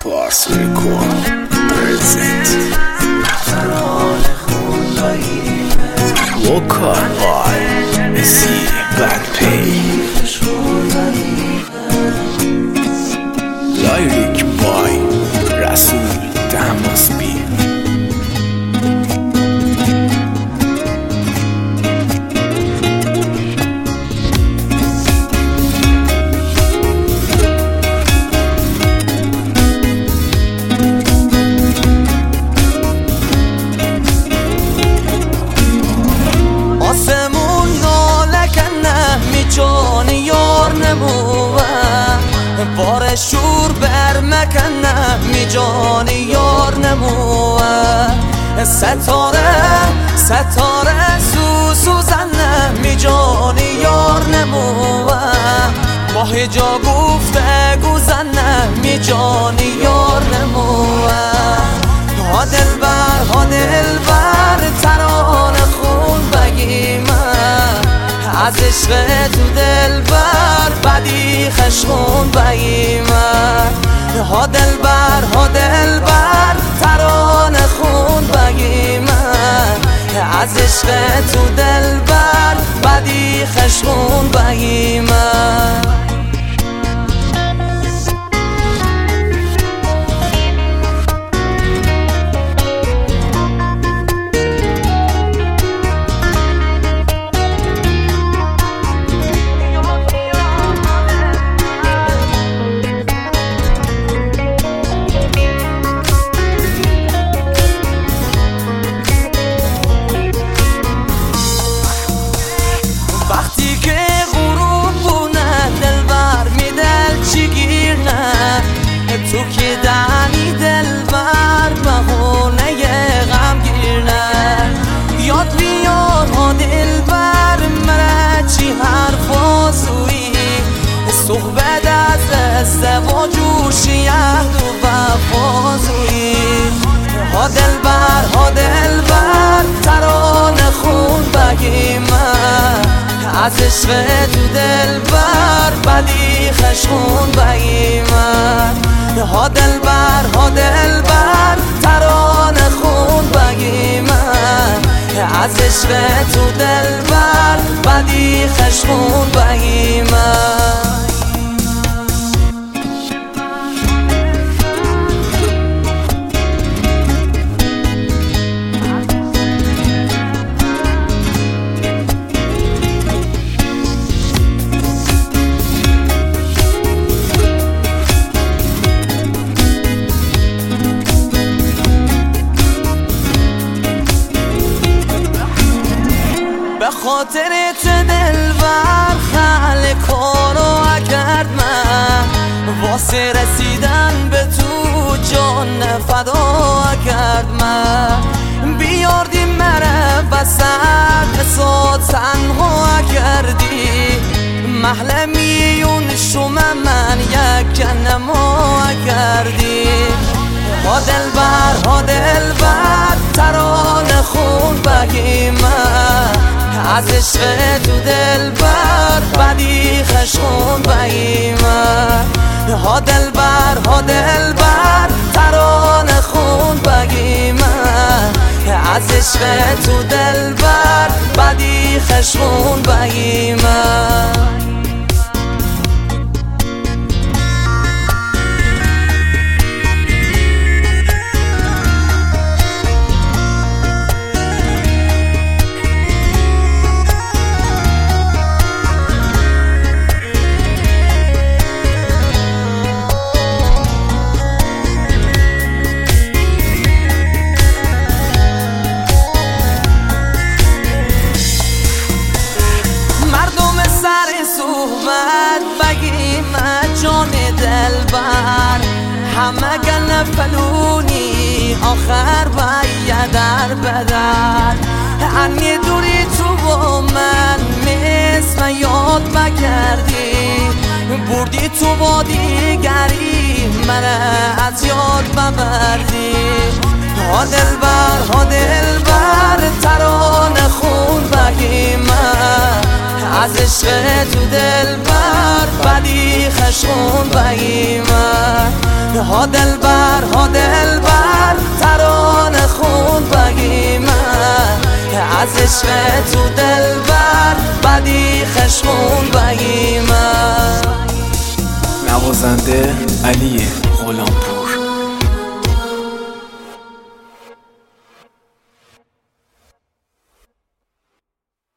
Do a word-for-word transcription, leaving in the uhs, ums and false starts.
Pars Record present Vocal by Messi Backpay Lyric by Rasul Damasbi جان یار نموه بار شور بر مکنه می جان یار نموه ستاره ستاره سو سوزنه می جان یار نموه ماه جا گفته گوزنه می جان یار نموه ها دلبر ها دلبر ترانه خون بگیمه از عشق تو دل بر بدی خشمون بگیمه ها دل بر ها دل بر ترانه خون بگیمه از عشق تو دل بر بدی خشمون بگیمه تو که دنی دل بر بهونه غم گیرنه یاد بیار ها دل بر مرا چی حرف آزویی صحبت از ازدواج و شیهد و وفازویی ها دل بر ها دل بر ترانه خون بگیمه از عشق تو دل بر بدی خشمون بگیمه ها دل بر ها دل بر ترانه خون بگیمه از عشق تو دل بر بدی خشمون بگیمه به خاطر دل بر خل کارو کرد من واسه رسیدن به تو جان فدا کرد من بیاردی مره وسط ساد تنها کردی محل میون شما من یک نما کردی ها دل بر ها دل بر ترانه خون بگیمه از عشق تو دل بر بدی خشمون بگیمه ها دل بر ها دل بر ترانه خون بگیمه از عشق تو دل بر بدی خشمون بگیمه جان دل بر همه گل فلونی آخر باید در بدر انی دوری تو با من مثل یاد بکردی بردی تو با دیگری من از یاد ببردی ها دل بر ها دل بر ترانه خون بگیمه از عشق تو دل بر بدی خشمون بگیمه ها دلبر ها دلبر ترانه خون بگیم از عشق تو دلبر بدی خشخون بگیم. نوازنده علی غلام